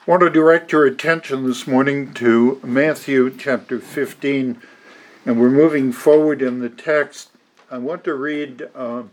I want to direct your attention this morning to Matthew chapter 15, and we're moving forward in the text. I want to read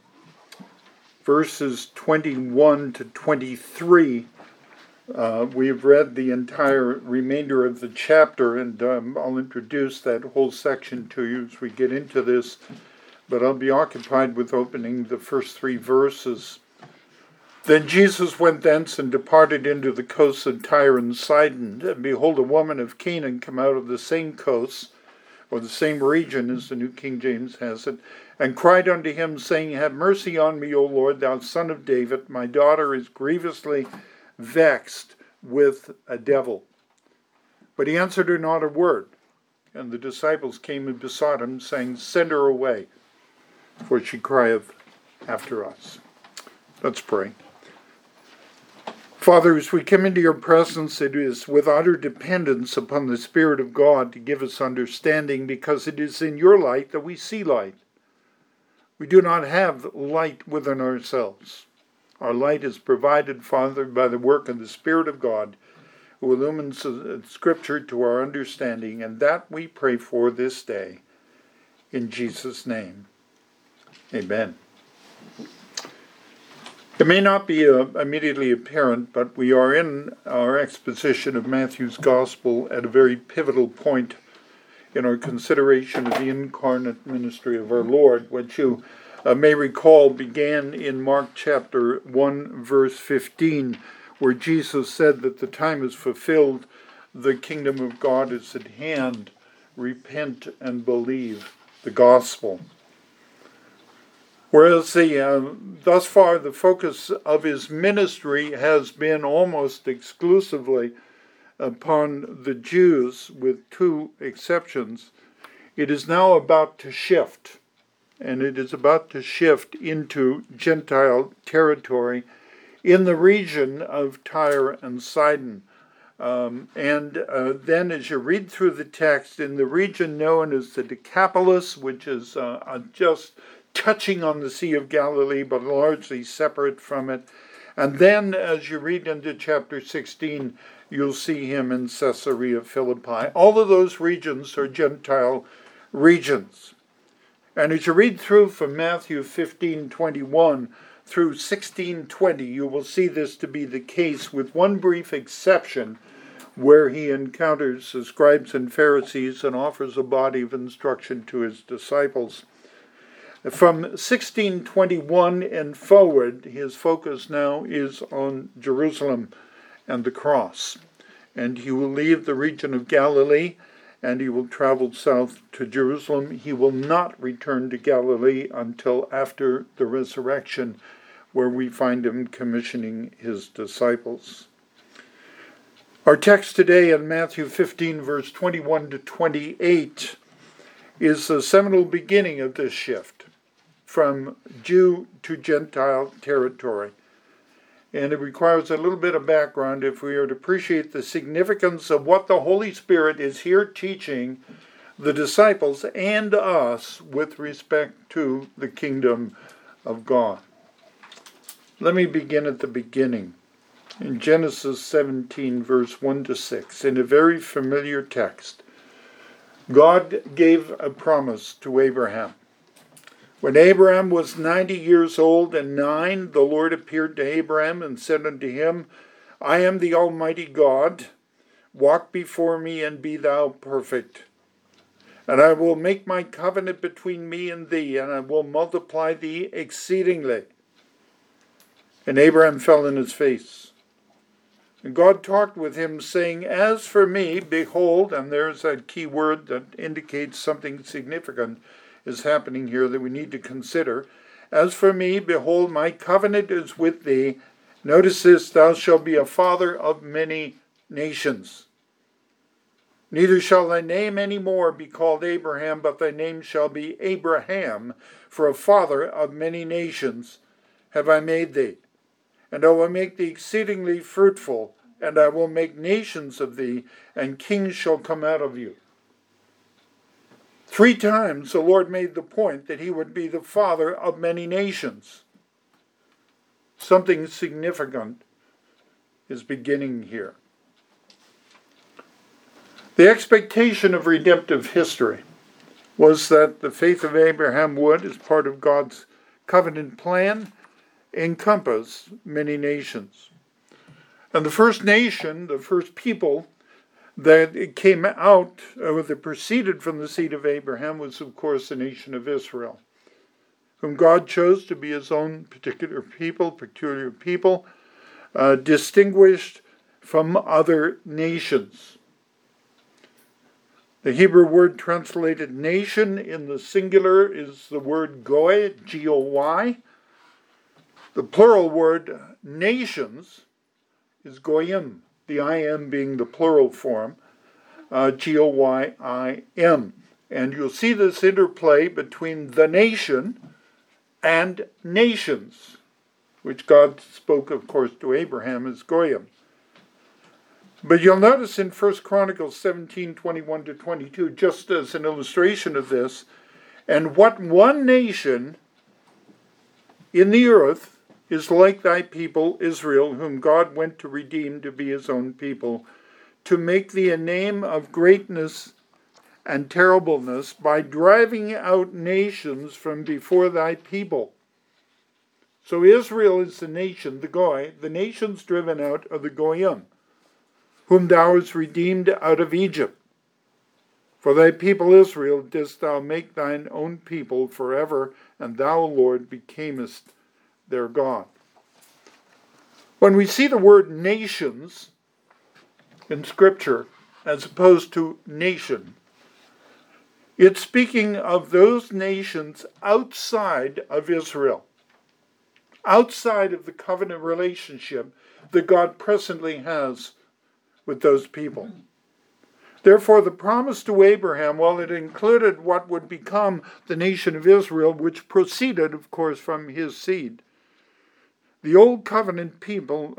verses 21 to 23. We've read the entire remainder of the chapter, and I'll introduce that whole section to you as we get into this, but I'll be occupied with opening the first three verses. Then Jesus went thence and departed into the coasts of Tyre and Sidon. And behold, a woman of Canaan come out of the same coasts, or the same region as the New King James has it, and cried unto him, saying, Have mercy on me, O Lord, thou son of David. My daughter is grievously vexed with a devil. But he answered her not a word. And the disciples came and besought him, saying, Send her away, for she crieth after us. Let's pray. Father, as we come into your presence, it is with utter dependence upon the Spirit of God to give us understanding, because it is in your light that we see light. We do not have light within ourselves. Our light is provided, Father, by the work of the Spirit of God, who illumines Scripture to our understanding, and that we pray for this day. In Jesus' name, amen. It may not be immediately apparent, but we are in our exposition of Matthew's Gospel at a very pivotal point in our consideration of the incarnate ministry of our Lord, which you may recall began in Mark chapter 1, verse 15, where Jesus said that the time is fulfilled, the kingdom of God is at hand, repent and believe the gospel. Whereas thus far the focus of his ministry has been almost exclusively upon the Jews, with two exceptions, it is now about to shift, and it is about to shift into Gentile territory in the region of Tyre and Sidon. Then as you read through the text, in the region known as the Decapolis, which is just touching on the Sea of Galilee, but largely separate from it. And then, as you read into chapter 16, you'll see him in Caesarea Philippi. All of those regions are Gentile regions. And as you read through from Matthew 15:21 through 16:20, you will see this to be the case, with one brief exception, where he encounters the scribes and Pharisees and offers a body of instruction to his disciples. From 1621 and forward, his focus now is on Jerusalem and the cross. And he will leave the region of Galilee, and he will travel south to Jerusalem. He will not return to Galilee until after the resurrection, where we find him commissioning his disciples. Our text today in Matthew 15, verse 21 to 28, is the seminal beginning of this shift from Jew to Gentile territory. And it requires a little bit of background if we are to appreciate the significance of what the Holy Spirit is here teaching the disciples and us with respect to the kingdom of God. Let me begin at the beginning. In Genesis 17, verse 1 to 6, in a very familiar text, God gave a promise to Abraham. When Abraham was 90 years old and 9, the Lord appeared to Abraham and said unto him, I am the Almighty God. Walk before me and be thou perfect. And I will make my covenant between me and thee, and I will multiply thee exceedingly. And Abraham fell on his face. And God talked with him, saying, As for me, behold, and there's that key word that indicates something significant is happening here that we need to consider. As for me, behold, my covenant is with thee. Notice this, thou shalt be a father of many nations. Neither shall thy name any more be called Abraham, but thy name shall be Abraham, for a father of many nations have I made thee. And I will make thee exceedingly fruitful, and I will make nations of thee, and kings shall come out of you. 3 times the Lord made the point that he would be the father of many nations. Something significant is beginning here. The expectation of redemptive history was that the faith of Abraham would, as part of God's covenant plan, encompass many nations. And the first nation, the first people that came out, or that proceeded from the seed of Abraham, was of course the nation of Israel, whom God chose to be his own peculiar people, distinguished from other nations. The Hebrew word translated nation in the singular is the word goy, G-O-Y. The plural word nations is goyim, the I-M being the plural form, G-O-Y-I-M. And you'll see this interplay between the nation and nations, which God spoke, of course, to Abraham as goyim. But you'll notice in 1 Chronicles 17:21-22, just as an illustration of this, and what one nation in the earth is like thy people Israel, whom God went to redeem to be his own people, to make thee a name of greatness and terribleness by driving out nations from before thy people. So Israel is the nation, the Goy. The nations driven out are the Goyim, whom thou hast redeemed out of Egypt. For thy people Israel didst thou make thine own people forever, and thou, Lord, becamest their God. When we see the word nations in Scripture, as opposed to nation, it's speaking of those nations outside of Israel, outside of the covenant relationship that God presently has with those people. Therefore, the promise to Abraham, while it included what would become the nation of Israel, which proceeded, of course, from his seed, the old covenant people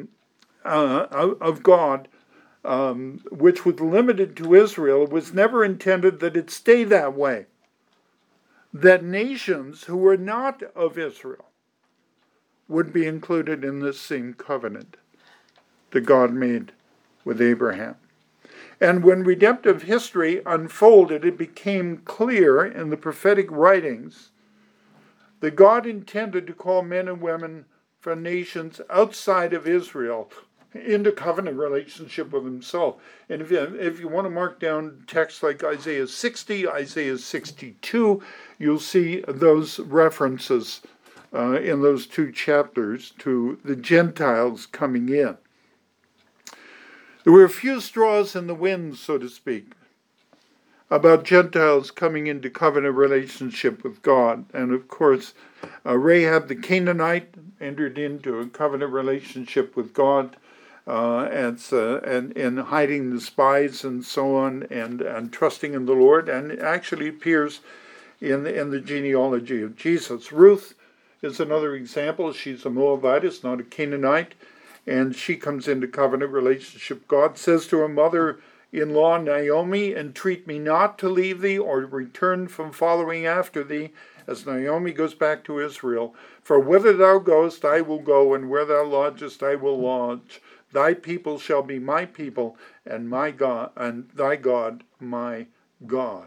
of God, which was limited to Israel, was never intended that it stay that way. That nations who were not of Israel would be included in this same covenant that God made with Abraham. And when redemptive history unfolded, it became clear in the prophetic writings that God intended to call men and women from nations outside of Israel into covenant relationship with himself. And if you want to mark down texts like Isaiah 60, Isaiah 62, you'll see those references in those two chapters to the Gentiles coming in. There were a few straws in the wind, so to speak, about Gentiles coming into covenant relationship with God. And of course, Rahab the Canaanite entered into a covenant relationship with God and hiding the spies and so on, and trusting in the Lord, and it actually appears in the genealogy of Jesus. Ruth is another example. She's a Moabitess, not a Canaanite, and she comes into covenant relationship. God says to her mother-in-law Naomi, "Entreat me not to leave thee or return from following after thee," as Naomi goes back to Israel. "For whither thou goest, I will go, and where thou lodgest, I will lodge. Thy people shall be my people, and my God, and thy God, my God."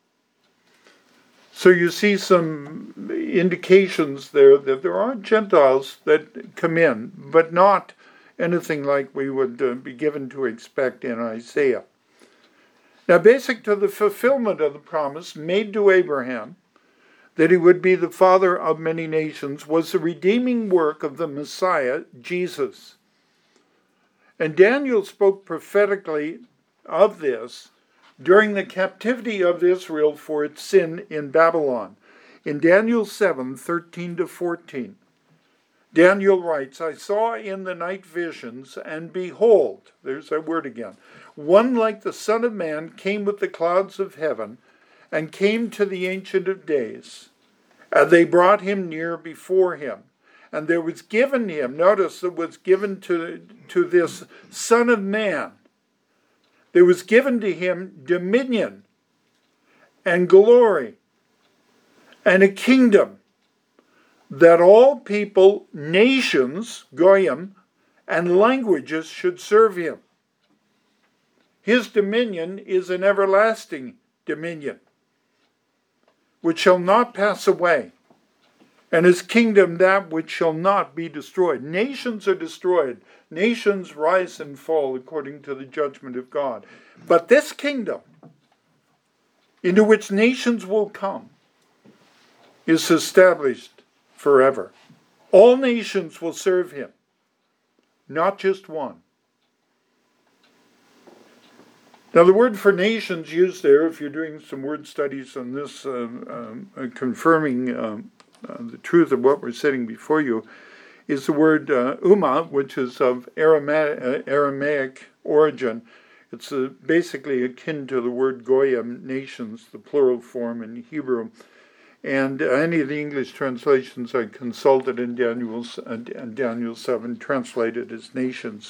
So you see some indications there that there are Gentiles that come in, but not anything like we would be given to expect in Isaiah. Now, basic to the fulfillment of the promise made to Abraham, that he would be the father of many nations, was the redeeming work of the Messiah, Jesus. And Daniel spoke prophetically of this during the captivity of Israel for its sin in Babylon. In Daniel 7:13-14, Daniel writes, "I saw in the night visions, and behold," there's that word again, "one like the Son of Man came with the clouds of heaven, and came to the Ancient of Days. And they brought him near before him. And there was given him," notice it was given to this Son of Man, "there was given to him dominion and glory and a kingdom, that all people, nations, goyim, and languages should serve him. His dominion is an everlasting dominion, which shall not pass away, and his kingdom that which shall not be destroyed. Nations are destroyed. Nations rise and fall according to the judgment of God. But this kingdom, into which nations will come, is established forever. All nations will serve him, not just one. Now, the word for nations used there, if you're doing some word studies on this, confirming the truth of what we're setting before you, is the word Ummah, which is of Aramaic origin. It's basically akin to the word Goyim, nations, the plural form in Hebrew. And any of the English translations I consulted in Daniel 7 translated as nations.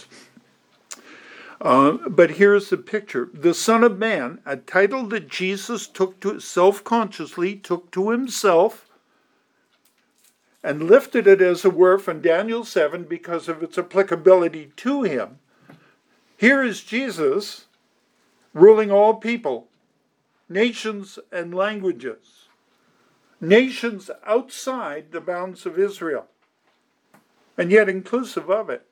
But here's the picture. The Son of Man, a title that Jesus self-consciously took to himself and lifted it, as it were, from Daniel 7 because of its applicability to him. Here is Jesus ruling all people, nations and languages, nations outside the bounds of Israel, and yet inclusive of it.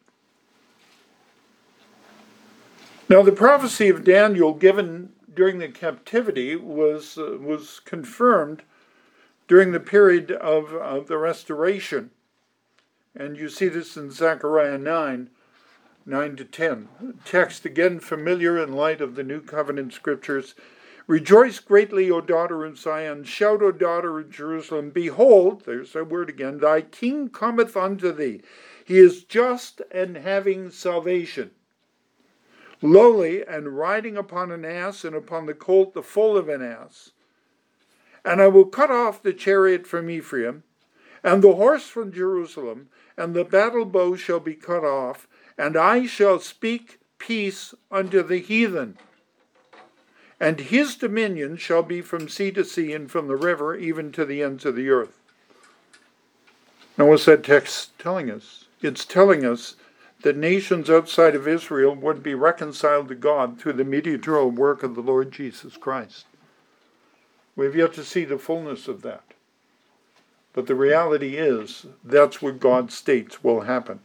Now, the prophecy of Daniel given during the captivity was confirmed during the period of the restoration. And you see this in Zechariah 9:9-10. Text again familiar in light of the New Covenant scriptures. Rejoice greatly, O daughter of Zion. Shout, O daughter of Jerusalem. Behold, there's that word again, thy king cometh unto thee. He is just and having salvation, lowly and riding upon an ass, and upon the colt the foal of an ass. And I will cut off the chariot from Ephraim, and the horse from Jerusalem, and the battle bow shall be cut off, and I shall speak peace unto the heathen. And his dominion shall be from sea to sea, and from the river even to the ends of the earth. Now what's that text telling us? It's telling us that nations outside of Israel would be reconciled to God through the mediatorial work of the Lord Jesus Christ. We have yet to see the fullness of that. But the reality is, that's what God states will happen.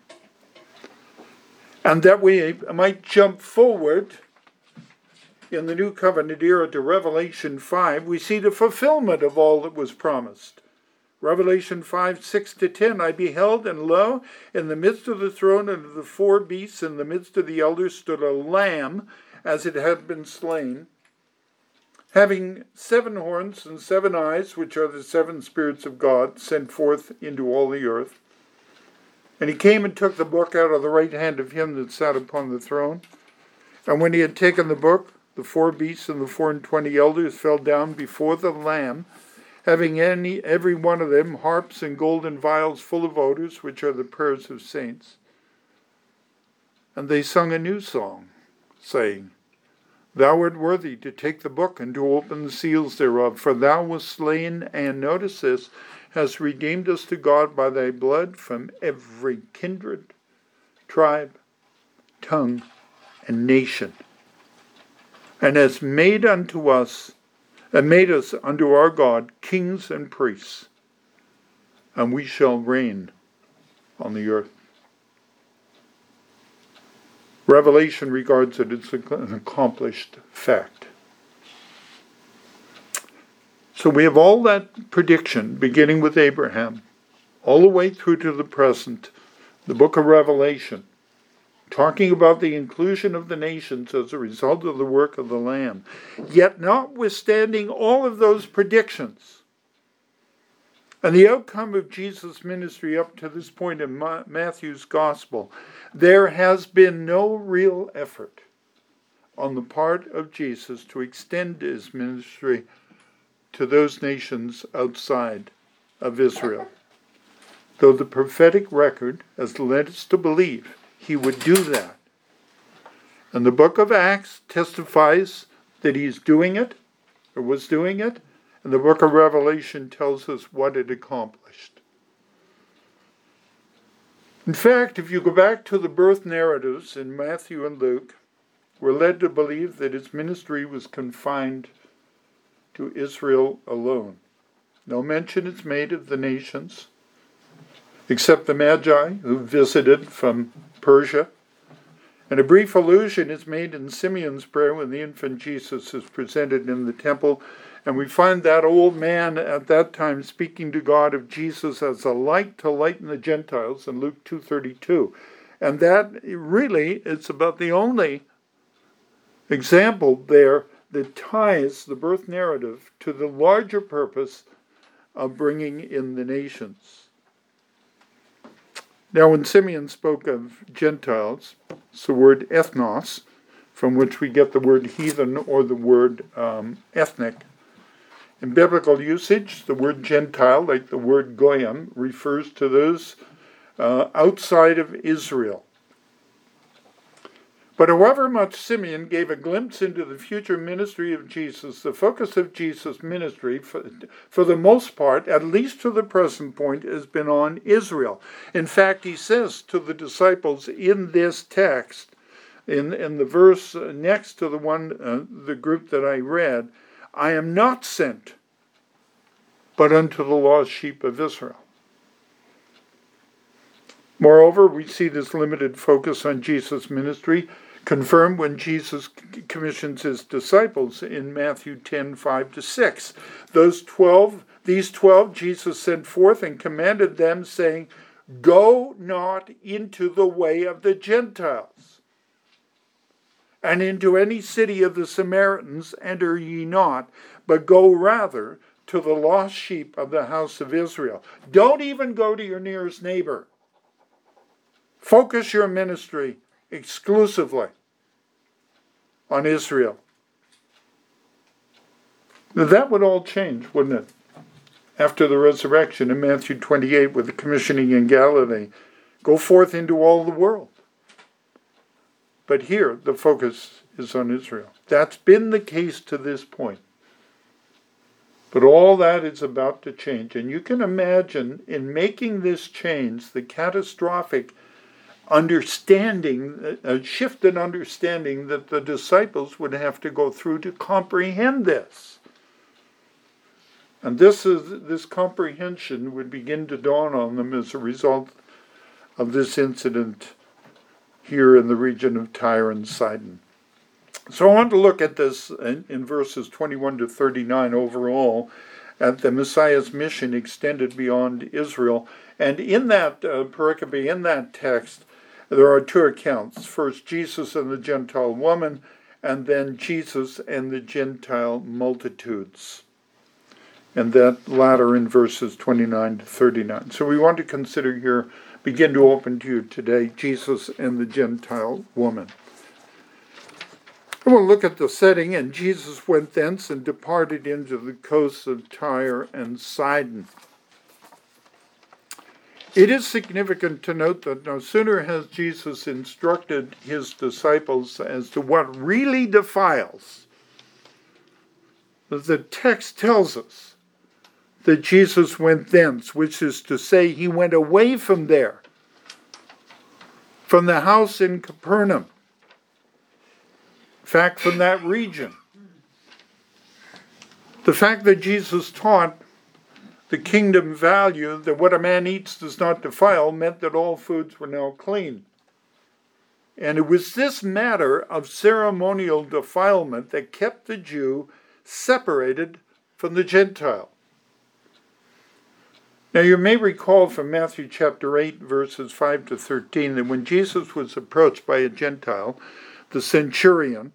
And that we might jump forward in the New Covenant era to Revelation 5, we see the fulfillment of all that was promised. Revelation 5:6-10, I beheld, and lo, in the midst of the throne and of the four beasts, in the midst of the elders, stood a lamb, as it had been slain, having 7 horns and 7 eyes, which are the 7 spirits of God, sent forth into all the earth. And he came and took the book out of the right hand of him that sat upon the throne. And when he had taken the book, the 4 beasts and the 24 elders fell down before the Lamb, having every one of them harps and golden vials full of odors, which are the prayers of saints. And they sung a new song, saying, Thou art worthy to take the book and to open the seals thereof, for thou wast slain, and notice this, hast redeemed us to God by thy blood from every kindred, tribe, tongue, and nation, and hast made us unto our God kings and priests, and we shall reign on the earth. Revelation regards it as an accomplished fact. So we have all that prediction, beginning with Abraham, all the way through to the present, the book of Revelation, talking about the inclusion of the nations as a result of the work of the Lamb. Yet notwithstanding all of those predictions, and the outcome of Jesus' ministry up to this point in Matthew's Gospel, there has been no real effort on the part of Jesus to extend his ministry to those nations outside of Israel. Though the prophetic record has led us to believe he would do that. And the book of Acts testifies that he's doing it, or was doing it, and the book of Revelation tells us what it accomplished. In fact, if you go back to the birth narratives in Matthew and Luke, we're led to believe that his ministry was confined to Israel alone. No mention is made of the nations, except the Magi who visited from Persia. And a brief allusion is made in Simeon's prayer when the infant Jesus is presented in the temple. And we find that old man at that time speaking to God of Jesus as a light to lighten the Gentiles in Luke 2:32. And that really is about the only example there that ties the birth narrative to the larger purpose of bringing in the nations. Now, when Simeon spoke of Gentiles, it's the word ethnos, from which we get the word heathen or the word ethnic. In biblical usage, the word Gentile, like the word goyim, refers to those outside of Israel. But however much Simeon gave a glimpse into the future ministry of Jesus, the focus of Jesus' ministry, for the most part, at least to the present point, has been on Israel. In fact, he says to the disciples in this text, in the verse next to the group that I read, I am not sent, but unto the lost sheep of Israel. Moreover, we see this limited focus on Jesus' ministry confirmed when Jesus commissions his disciples in Matthew 10:5-6. These 12 Jesus sent forth and commanded them, saying, Go not into the way of the Gentiles, and into any city of the Samaritans enter ye not, but go rather to the lost sheep of the house of Israel. Don't even go to your nearest neighbor. Focus your ministry exclusively on Israel. Now, that would all change, wouldn't it? After the resurrection in Matthew 28 with the commissioning in Galilee, go forth into all the world. But here, the focus is on Israel. That's been the case to this point. But all that is about to change. And you can imagine, in making this change, the catastrophic understanding, a shift in understanding that the disciples would have to go through to comprehend this. And this comprehension would begin to dawn on them as a result of this incident here in the region of Tyre and Sidon. So I want to look at this in verses 21-39 overall, at the Messiah's mission extended beyond Israel. And in that pericope, in that text, there are two accounts. First, Jesus and the Gentile woman, and then Jesus and the Gentile multitudes. And that latter in verses 29-39. So we want to consider here, begin to open to you today, Jesus and the Gentile woman. And we'll look at the setting. And Jesus went thence and departed into the coasts of Tyre and Sidon. It is significant to note that no sooner has Jesus instructed his disciples as to what really defiles, the text tells us that Jesus went thence, which is to say he went away from there, from the house in Capernaum, in fact, from that region. The fact that Jesus taught the kingdom value that what a man eats does not defile meant that all foods were now clean. And it was this matter of ceremonial defilement that kept the Jew separated from the Gentile. Now you may recall from Matthew chapter 8, verses 5-13, that when Jesus was approached by a Gentile, the centurion,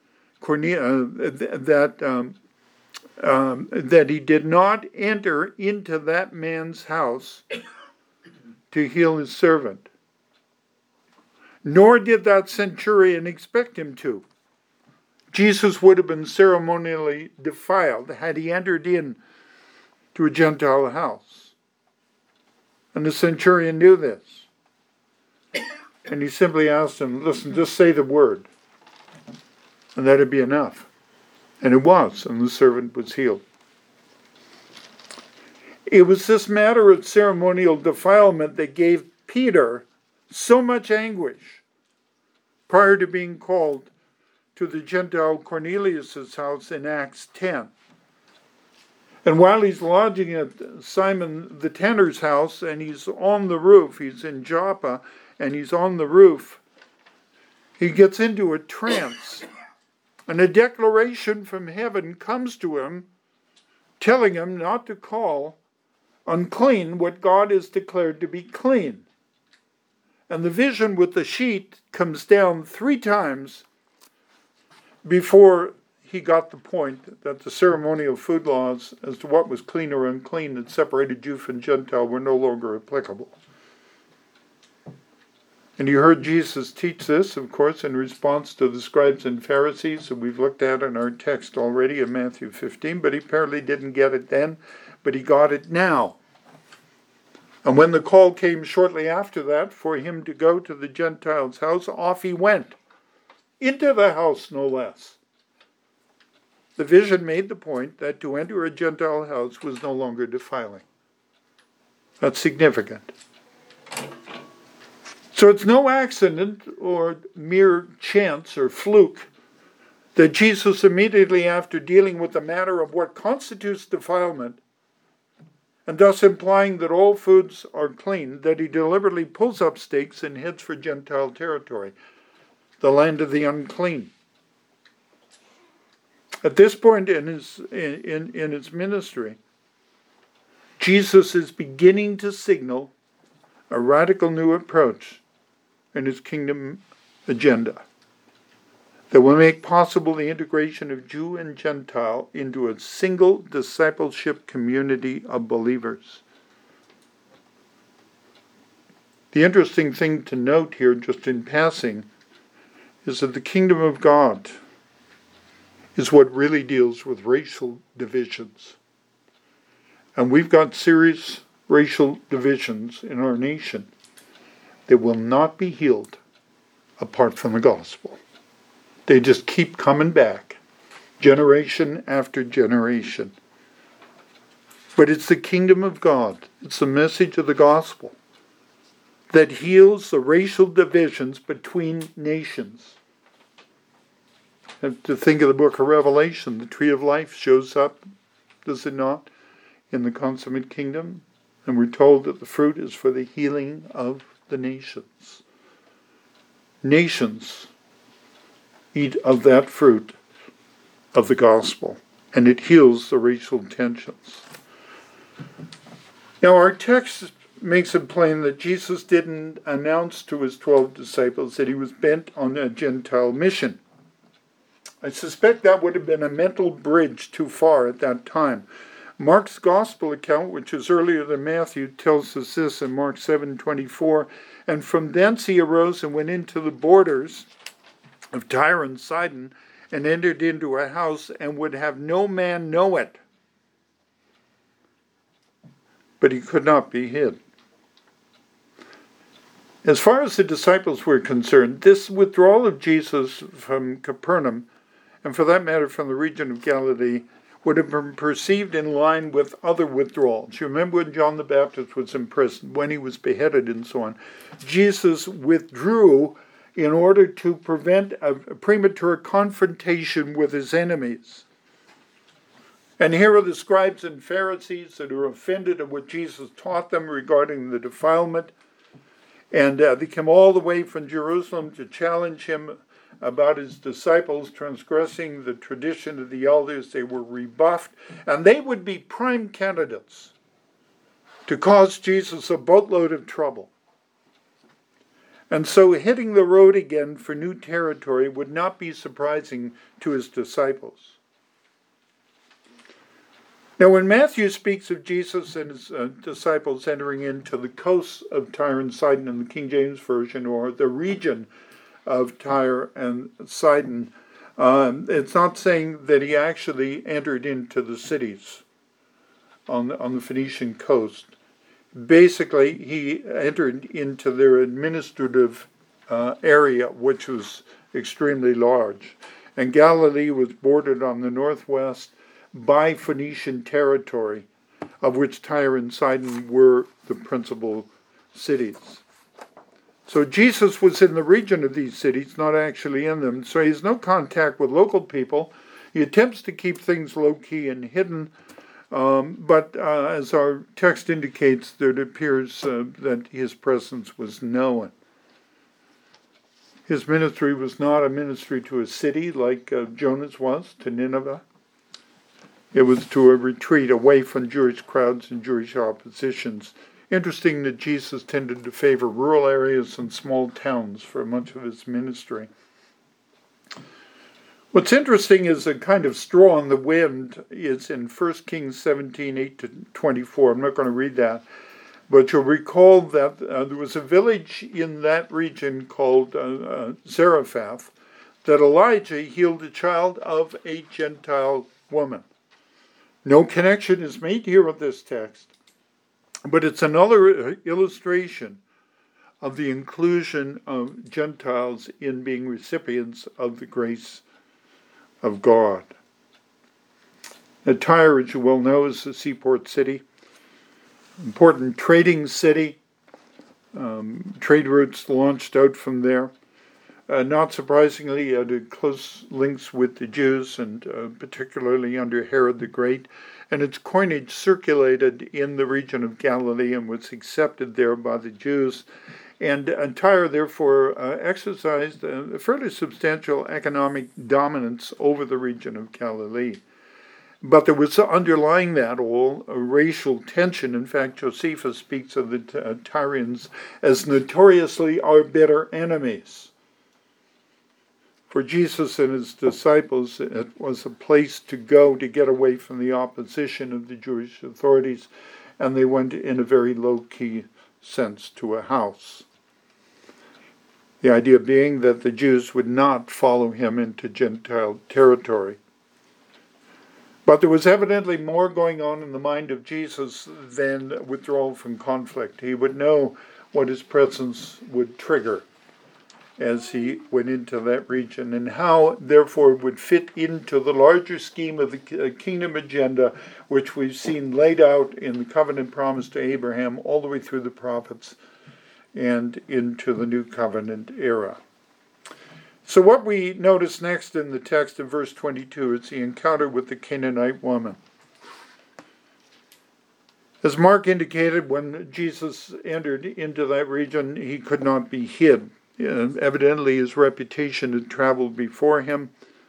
that he did not enter into that man's house to heal his servant. Nor did that centurion expect him to. Jesus would have been ceremonially defiled had he entered in to a Gentile house. And the centurion knew this. And he simply asked him, listen, just say the word, and that'd be enough. And it was, and the servant was healed. It was this matter of ceremonial defilement that gave Peter so much anguish prior to being called to the Gentile Cornelius' house in Acts 10. And while he's lodging at Simon the tanner's house, and he's on the roof, he's in Joppa, and he's on the roof, he gets into a trance. And a declaration from heaven comes to him, telling him not to call unclean what God has declared to be clean. And the vision with the sheet comes down 3 times before he got the point that the ceremonial food laws as to what was clean or unclean that separated Jew from Gentile were no longer applicable. And you heard Jesus teach this, of course, in response to the scribes and Pharisees that we've looked at in our text already in Matthew 15, but he apparently didn't get it then, but he got it now. And when the call came shortly after that for him to go to the Gentiles' house, off he went, into the house no less. The vision made the point that to enter a Gentile house was no longer defiling. That's significant. So it's no accident or mere chance or fluke that Jesus, immediately after dealing with the matter of what constitutes defilement, and thus implying that all foods are clean, that he deliberately pulls up stakes and heads for Gentile territory, the land of the unclean. At this point in his ministry, Jesus is beginning to signal a radical new approach in his kingdom agenda that will make possible the integration of Jew and Gentile into a single discipleship community of believers. The interesting thing to note here, just in passing, is that the kingdom of God is what really deals with racial divisions. And we've got serious racial divisions in our nation that will not be healed apart from the gospel. They just keep coming back, generation after generation. But it's the kingdom of God, it's the message of the gospel that heals the racial divisions between nations. Have to think of the book of Revelation. The tree of life shows up, does it not, in the consummate kingdom? And we're told that the fruit is for the healing of the nations. Nations eat of that fruit of the gospel, and it heals the racial tensions. Now, our text makes it plain that Jesus didn't announce to his 12 disciples that he was bent on a Gentile mission. I suspect that would have been a mental bridge too far at that time. Mark's gospel account, which is earlier than Matthew, tells us this in Mark 7:24, and from thence he arose and went into the borders of Tyre and Sidon, and entered into a house, and would have no man know it. But he could not be hid. As far as the disciples were concerned, this withdrawal of Jesus from Capernaum, and for that matter from the region of Galilee, would have been perceived in line with other withdrawals. You remember when John the Baptist was in prison, when he was beheaded and so on. Jesus withdrew in order to prevent a premature confrontation with his enemies. And here are the scribes and Pharisees that are offended at what Jesus taught them regarding the defilement. And they come all the way from Jerusalem to challenge him about his disciples transgressing the tradition of the elders. They were rebuffed, and they would be prime candidates to cause Jesus a boatload of trouble. And so hitting the road again for new territory would not be surprising to his disciples. Now, when Matthew speaks of Jesus and his disciples entering into the coasts of Tyre and Sidon in the King James Version, or the region of Tyre and Sidon, it's not saying that he actually entered into the cities on the Phoenician coast. Basically, he entered into their administrative area, which was extremely large. And Galilee was bordered on the northwest by Phoenician territory, of which Tyre and Sidon were the principal cities. So Jesus was in the region of these cities, not actually in them. So he has no contact with local people. He attempts to keep things low-key and hidden. But as our text indicates, it appears that his presence was known. His ministry was not a ministry to a city like Jonah's was to Nineveh. It was to a retreat away from Jewish crowds and Jewish oppositions. Interesting that Jesus tended to favor rural areas and small towns for much of his ministry. What's interesting is a kind of straw in the wind is in 1 Kings 17, 8-24. I'm not going to read that. But you'll recall that there was a village in that region called Zarephath that Elijah healed a child of a Gentile woman. No connection is made here with this text, but it's another illustration of the inclusion of Gentiles in being recipients of the grace of God. Now, Tyre, as you well know, is a seaport city, important trading city. Trade routes launched out from there. Not surprisingly, it had close links with the Jews, and particularly under Herod the Great. And its coinage circulated in the region of Galilee and was accepted there by the Jews. And Tyre, therefore, exercised a fairly substantial economic dominance over the region of Galilee. But there was underlying that all a racial tension. In fact, Josephus speaks of the Tyrians as notoriously our bitter enemies. For Jesus and his disciples, it was a place to go to get away from the opposition of the Jewish authorities, and they went in a very low-key sense to a house. The idea being that the Jews would not follow him into Gentile territory. But there was evidently more going on in the mind of Jesus than withdrawal from conflict. He would know what his presence would trigger as he went into that region, and how, therefore, it would fit into the larger scheme of the kingdom agenda, which we've seen laid out in the covenant promise to Abraham all the way through the prophets and into the new covenant era. So what we notice next in the text in verse 22 is the encounter with the Canaanite woman. As Mark indicated, when Jesus entered into that region, he could not be hid. Evidently, his reputation had traveled before him.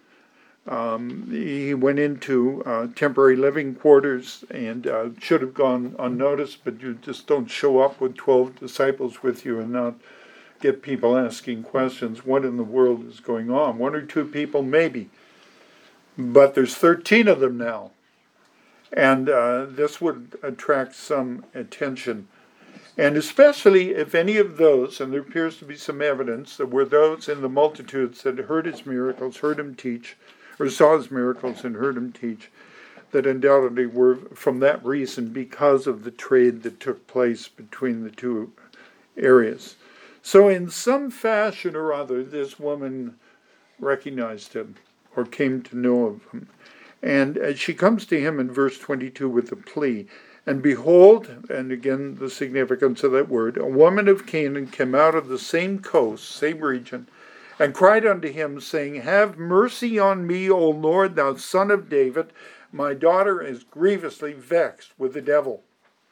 He went into temporary living quarters and should have gone unnoticed, but you just don't show up with 12 disciples with you and not get people asking questions. What in the world is going on? One or two people, maybe. But there's 13 of them now. And this would attract some attention. And especially if any of those, and there appears to be some evidence, that were those in the multitudes that heard his miracles, heard him teach, or saw his miracles and heard him teach, that undoubtedly were from that reason because of the trade that took place between the two areas. So in some fashion or other, this woman recognized him or came to know of him. And she comes to him in verse 22 with a plea. And behold, and again the significance of that word, a woman of Canaan came out of the same coast, same region, and cried unto him, saying, Have mercy on me, O Lord, thou son of David. My daughter is grievously vexed with the devil.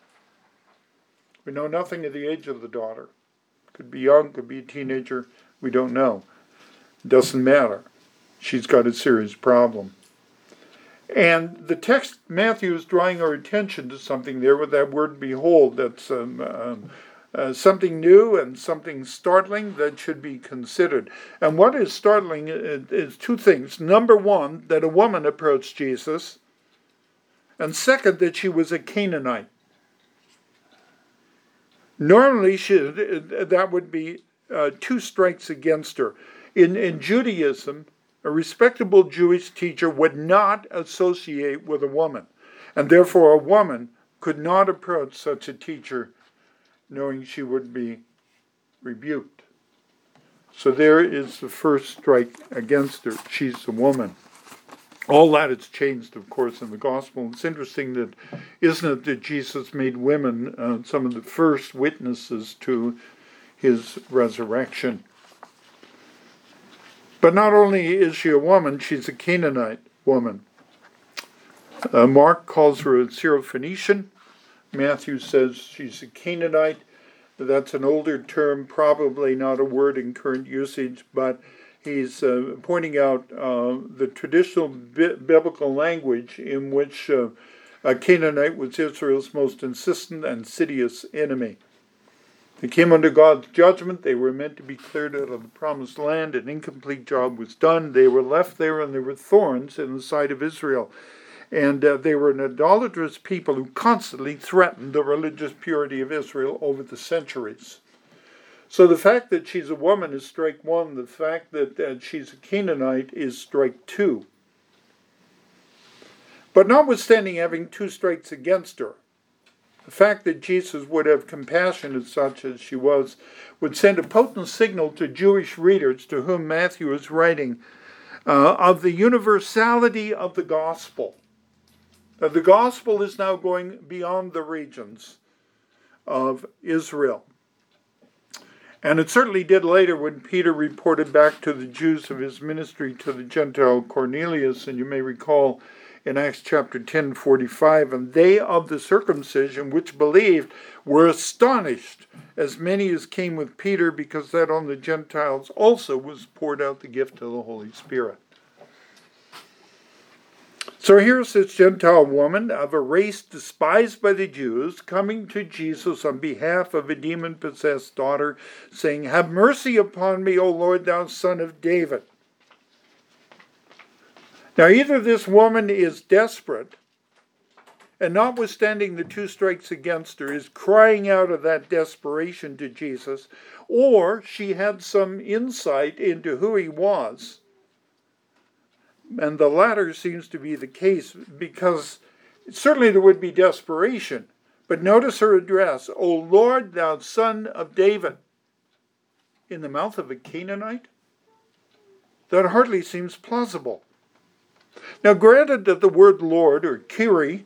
We know nothing of the age of the daughter. Could be young, could be a teenager. We don't know. It doesn't matter. She's got a serious problem. And the text, Matthew is drawing our attention to something there with that word behold. That's something new and something startling that should be considered. And what is startling is two things. Number one, that a woman approached Jesus. And second, that she was a Canaanite. Normally, that would be two strikes against her. In Judaism, a respectable Jewish teacher would not associate with a woman, and therefore a woman could not approach such a teacher knowing she would be rebuked. So there is the first strike against her. She's a woman. All that has changed, of course, in the gospel. It's interesting that, isn't it, that Jesus made women some of the first witnesses to his resurrection. But not only is she a woman, she's a Canaanite woman. Mark calls her a Syrophoenician. Matthew says she's a Canaanite. That's an older term, probably not a word in current usage, but he's pointing out the traditional biblical language in which a Canaanite was Israel's most insistent and insidious enemy. They came under God's judgment. They were meant to be cleared out of the promised land. An incomplete job was done. They were left there, and they were thorns in the side of Israel. And they were an idolatrous people who constantly threatened the religious purity of Israel over the centuries. So the fact that she's a woman is strike one. The fact that she's a Canaanite is strike two. But notwithstanding having two strikes against her, the fact that Jesus would have compassion as such as she was would send a potent signal to Jewish readers to whom Matthew is writing of the universality of the gospel. That the gospel is now going beyond the regions of Israel. And it certainly did later when Peter reported back to the Jews of his ministry to the Gentile Cornelius, and you may recall in Acts chapter 10:45, and they of the circumcision which believed were astonished, as many as came with Peter, because that on the Gentiles also was poured out the gift of the Holy Spirit. So here's this Gentile woman of a race despised by the Jews coming to Jesus on behalf of a demon-possessed daughter, saying, "Have mercy upon me, O Lord, thou son of David." Now either this woman is desperate, and notwithstanding the two strikes against her, is crying out of that desperation to Jesus, or she had some insight into who he was. And the latter seems to be the case, because certainly there would be desperation. But notice her address, "O Lord, thou son of David," in the mouth of a Canaanite? That hardly seems plausible. Now, granted that the word Lord, or Kyrie,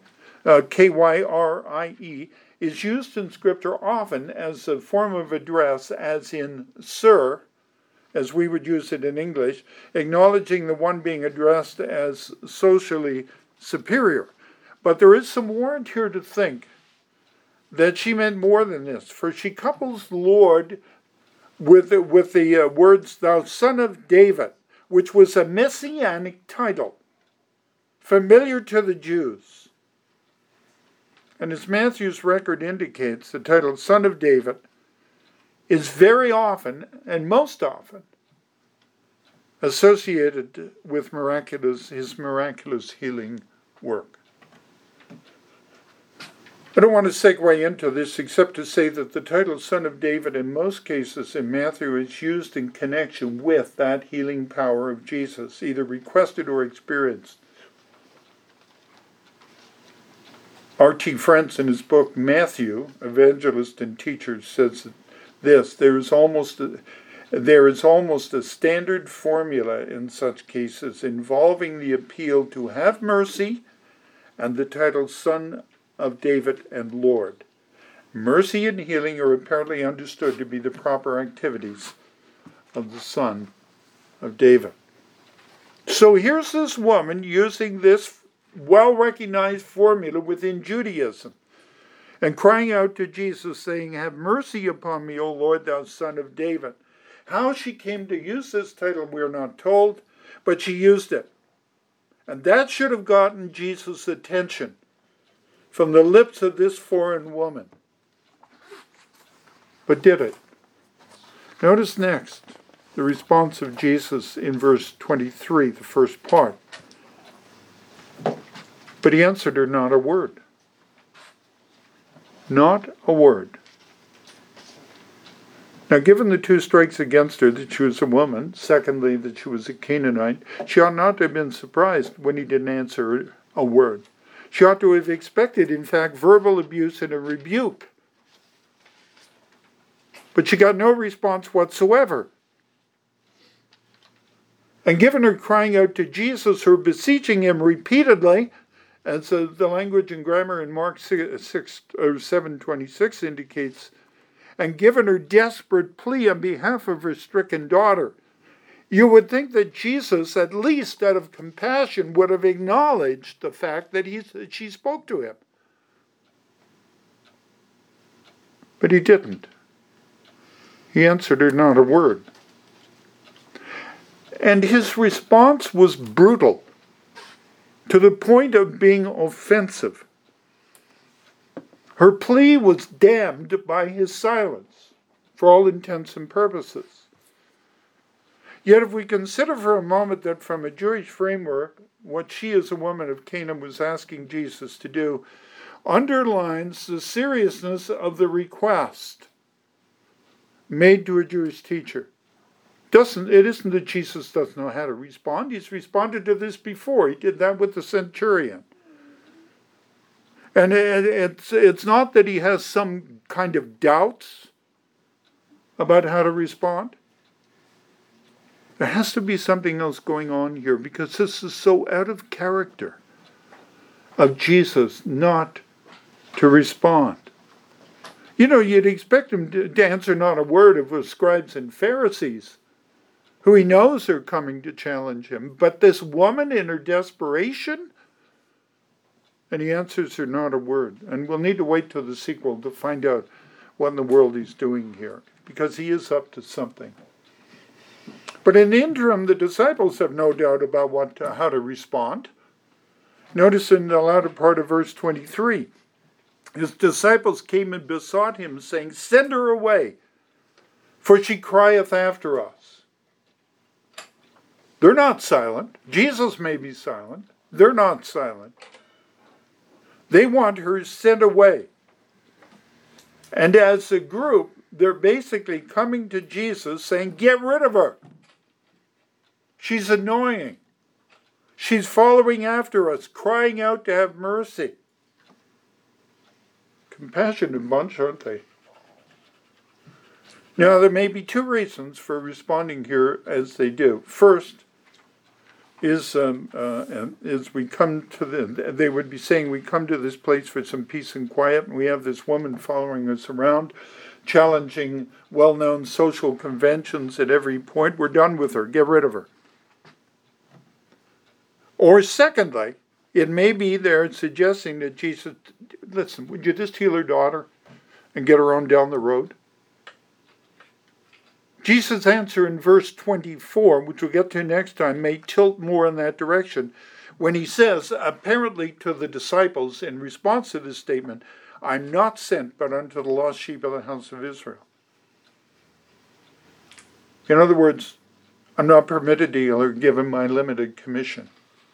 Kyrie, is used in Scripture often as a form of address, as in Sir, as we would use it in English, acknowledging the one being addressed as socially superior. But there is some warrant here to think that she meant more than this, for she couples Lord with the words, "thou son of David," which was a messianic title, familiar to the Jews. And as Matthew's record indicates, the title Son of David is very often, and most often, associated with his miraculous healing work. I don't want to segue into this except to say that the title Son of David in most cases in Matthew is used in connection with that healing power of Jesus, either requested or experienced. R.T. France, in his book Matthew, Evangelist and Teacher, says this: there is almost a standard formula in such cases involving the appeal to have mercy and the title Son of David and Lord. Mercy and healing are apparently understood to be the proper activities of the Son of David. So here's this woman using this well-recognized formula within Judaism and crying out to Jesus, saying, "Have mercy upon me, O Lord, thou son of David." How she came to use this title, we're not told, but she used it. And that should have gotten Jesus' attention from the lips of this foreign woman. But did it? Notice next the response of Jesus in verse 23, the first part. But he answered her not a word. Not a word. Now, given the two strikes against her, that she was a woman, secondly, that she was a Canaanite, she ought not to have been surprised when he didn't answer a word. She ought to have expected, in fact, verbal abuse and a rebuke. But she got no response whatsoever. And given her crying out to Jesus, her beseeching him repeatedly, and so the language and grammar in Mark 7:26 indicates, and given her desperate plea on behalf of her stricken daughter. You would think that Jesus, at least out of compassion, would have acknowledged the fact that she spoke to him. But he didn't. He answered her not a word. And his response was brutal, to the point of being offensive. Her plea was damned by his silence, for all intents and purposes. Yet if we consider for a moment that from a Jewish framework, what she as a woman of Canaan was asking Jesus to do underlines the seriousness of the request made to a Jewish teacher. It isn't that Jesus doesn't know how to respond. He's responded to this before. He did that with the centurion. And it's not that he has some kind of doubts about how to respond. There has to be something else going on here, because this is so out of character of Jesus not to respond. You know, you'd expect him to answer not a word of the scribes and Pharisees, who he knows are coming to challenge him. But this woman in her desperation, and he answers her not a word. And we'll need to wait till the sequel to find out what in the world he's doing here, because he is up to something. But in the interim, the disciples have no doubt about how to respond. Notice in the latter part of verse 23, his disciples came and besought him, saying, "Send her away, for she crieth after us." They're not silent. Jesus may be silent. They're not silent. They want her sent away. And as a group, they're basically coming to Jesus saying, "Get rid of her. She's annoying. She's following after us, crying out to have mercy." Compassionate bunch, aren't they? Now, there may be two reasons for responding here as they do. First is we come to they would be saying, we come to this place for some peace and quiet, and we have this woman following us around, challenging well-known social conventions at every point. We're done with her. Get rid of her. Or secondly, it may be they're suggesting that Jesus, listen, would you just heal her daughter and get her on down the road? Jesus' answer in verse 24, which we'll get to next time, may tilt more in that direction, when he says, apparently to the disciples, in response to this statement, "I'm not sent but unto the lost sheep of the house of Israel." In other words, I'm not permitted to heal her given my limited commission.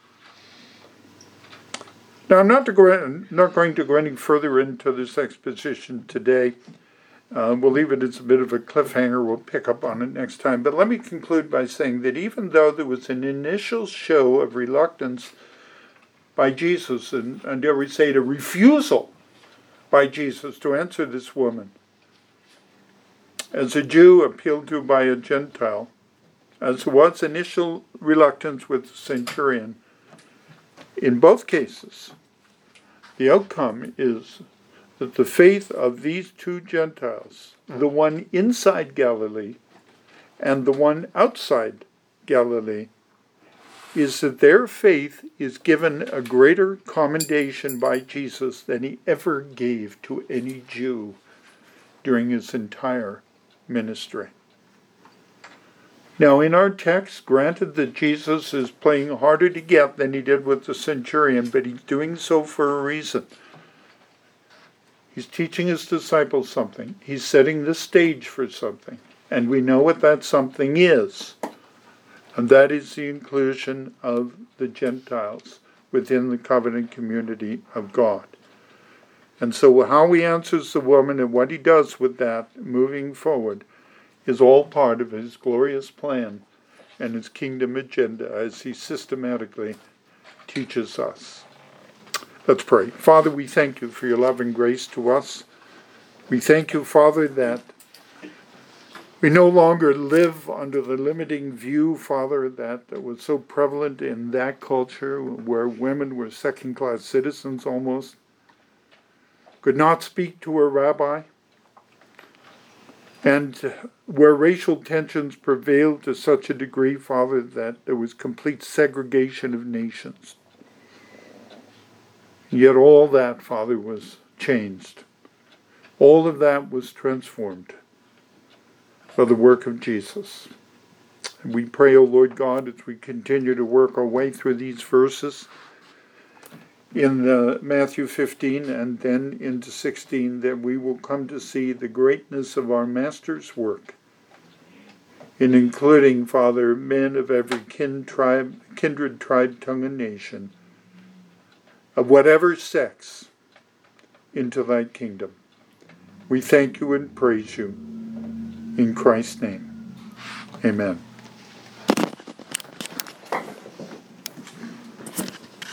Now, I'm not going to go any further into this exposition today. We'll leave it as a bit of a cliffhanger. We'll pick up on it next time. But let me conclude by saying that even though there was an initial show of reluctance by Jesus, and dare we say a refusal by Jesus to answer this woman, as a Jew appealed to by a Gentile, as was initial reluctance with the centurion, in both cases, the outcome is that the faith of these two Gentiles, the one inside Galilee and the one outside Galilee, is that their faith is given a greater commendation by Jesus than he ever gave to any Jew during his entire ministry. Now, in our text, granted that Jesus is playing harder to get than he did with the centurion, but he's doing so for a reason. He's teaching his disciples something. He's setting the stage for something. And we know what that something is. And that is the inclusion of the Gentiles within the covenant community of God. And so how he answers the woman and what he does with that moving forward is all part of his glorious plan and his kingdom agenda as he systematically teaches us. Let's pray. Father, we thank you for your love and grace to us. We thank you, Father, that we no longer live under the limiting view, Father, that was so prevalent in that culture where women were second-class citizens almost, could not speak to a rabbi, And where racial tensions prevailed to such a degree, Father, that there was complete segregation of nations. Yet all that, Father, was changed. All of that was transformed by the work of Jesus. And we pray, O Lord God, as we continue to work our way through these verses in Matthew 15 and then into 16, that we will come to see the greatness of our Master's work in including, Father, men of every kindred, tribe, tongue, and nation, of whatever sex, into thy kingdom. We thank you and praise you. In Christ's name, amen.